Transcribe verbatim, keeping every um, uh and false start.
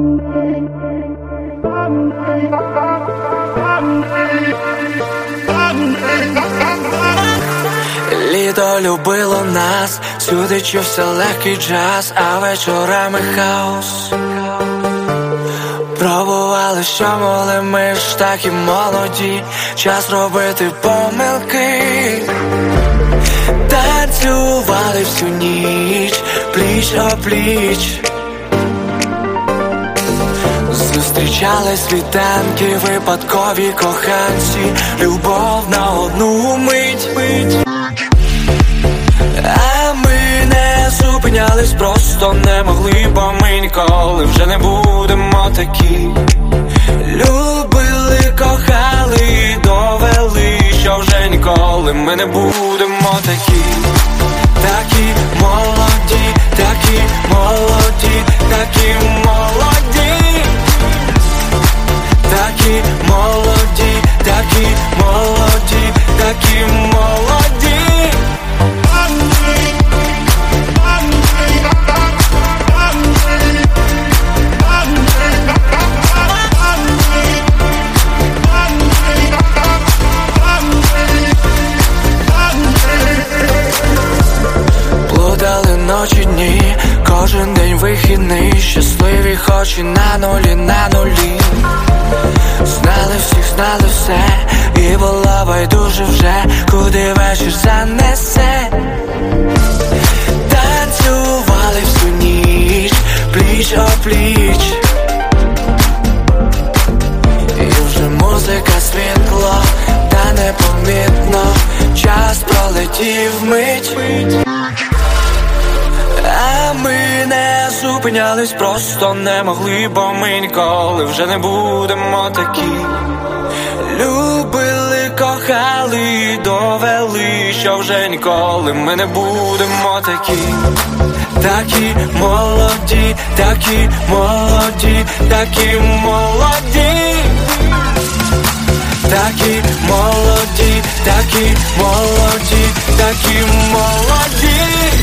Літо любило нас, сюди чувся легкий джаз, а вечорами хаос. Пробували, що могли, ми ж такі молоді, час робити помилки. Танцювали всю ніч, пліч-о-пліч. Зустрічали світанки, випадкові коханці, любов на одну мить. А ми не зупинялись, просто не могли, бо ми ніколи вже не будемо такі. Любили, кохали і довели, що вже ніколи ми не будемо такі. Такі молоді, такі молоді, такі молоді. Такі молоді, такі молоді, такі молоді. Плутали ночі, дні, кожен день вихідний, щасливі хоч і на нулі, на нулі. Знали всіх, знали все, і було байдуже вже, куди вечір занесе. Танцювали всю ніч, пліч-о-пліч. І вже музика, світло, та непомітно час пролетів мить. А ми не зупинялись, просто не могли, бо ми ніколи вже не будемо такі. Любили, кохали і довели, що вже ніколи ми не будемо такі. Такі молоді, такі молоді, такі молоді. Такі молоді, такі молоді, такі молоді.